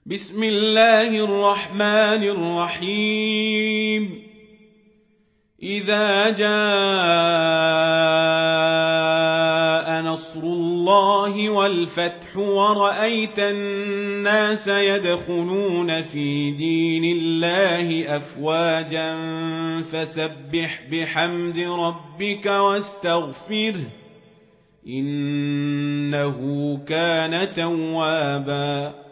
بسم الله الرحمن الرحيم إذا جاء نصر الله والفتح ورأيت الناس يدخلون في دين الله أفواجا فسبح بحمد ربك واستغفره إنه كان توابا